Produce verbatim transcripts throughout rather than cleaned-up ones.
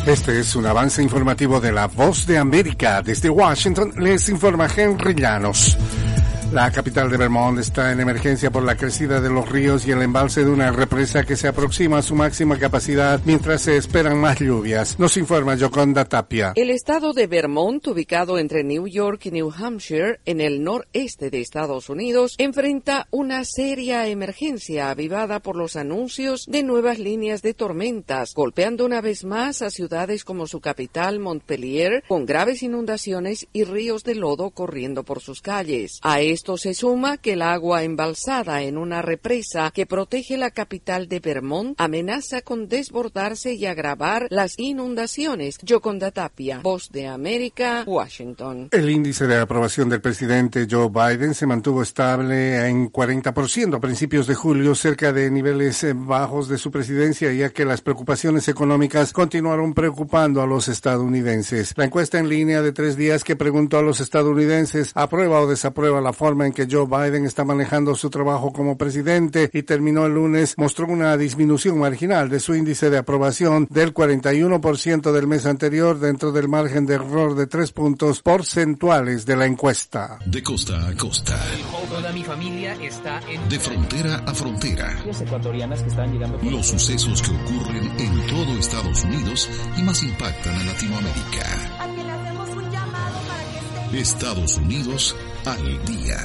Este es un avance informativo de La Voz de América. Desde Washington les informa Henry Llanos. La capital de Vermont está en emergencia por la crecida de los ríos y el embalse de una represa que se aproxima a su máxima capacidad mientras se esperan más lluvias. Nos informa Yoconda Tapia. El estado de Vermont, ubicado entre New York y New Hampshire, en el noreste de Estados Unidos, enfrenta una seria emergencia avivada por los anuncios de nuevas líneas de tormentas, golpeando una vez más a ciudades como su capital, Montpelier, con graves inundaciones y ríos de lodo corriendo por sus calles. A esto se suma que el agua embalsada en una represa que protege la capital de Vermont amenaza con desbordarse y agravar las inundaciones. Yoconda Tapia, Voz de América, Washington. El índice de aprobación del presidente Joe Biden se mantuvo estable en cuarenta por ciento a principios de julio, cerca de niveles bajos de su presidencia, ya que las preocupaciones económicas continuaron preocupando a los estadounidenses. La encuesta en línea de tres días que preguntó a los estadounidenses aprueba o desaprueba la forma en que Joe Biden está manejando su trabajo como presidente y terminó el lunes, mostró una disminución marginal de su índice de aprobación del cuarenta y uno por ciento del mes anterior, dentro del margen de error de tres puntos porcentuales de la encuesta. De costa a costa. Toda mi familia está en... De frontera a frontera. Las ecuatorianas que están llegando... Los sucesos que ocurren en todo Estados Unidos y más impactan a Latinoamérica. A que le hacemos un llamado para que esté... Estados Unidos al día.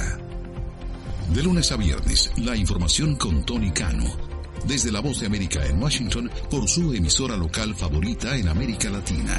De lunes a viernes, la información con Tony Cano. Desde La Voz de América en Washington, por su emisora local favorita en América Latina.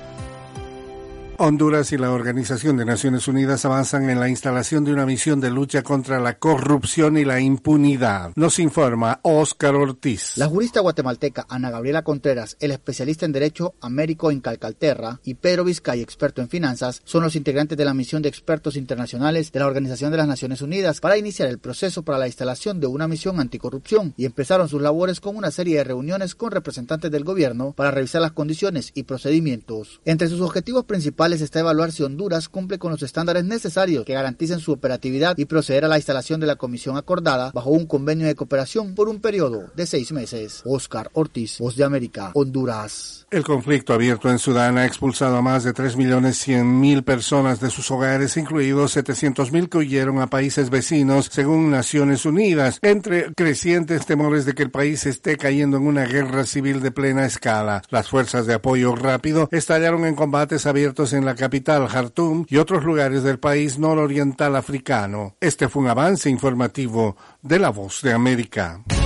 Honduras y la Organización de Naciones Unidas avanzan en la instalación de una misión de lucha contra la corrupción y la impunidad. Nos informa Óscar Ortiz. La jurista guatemalteca Ana Gabriela Contreras, el especialista en Derecho Américo Incalcalterra y Pedro Vizcay, experto en finanzas, son los integrantes de la misión de expertos internacionales de la Organización de las Naciones Unidas para iniciar el proceso para la instalación de una misión anticorrupción, y empezaron sus labores con una serie de reuniones con representantes del gobierno para revisar las condiciones y procedimientos. Entre sus objetivos principales está evaluar si Honduras cumple con los estándares necesarios que garanticen su operatividad y proceder a la instalación de la comisión acordada bajo un convenio de cooperación por un periodo de seis meses. Óscar Ortiz, Voz de América, Honduras. El conflicto abierto en Sudán ha expulsado a más de tres millones cien mil personas de sus hogares, incluidos setecientos mil que huyeron a países vecinos, según Naciones Unidas, entre crecientes temores de que el país esté cayendo en una guerra civil de plena escala. Las fuerzas de apoyo rápido estallaron en combates abiertos en la capital, Jartum, y otros lugares del país nororiental africano. Este fue un avance informativo de La Voz de América.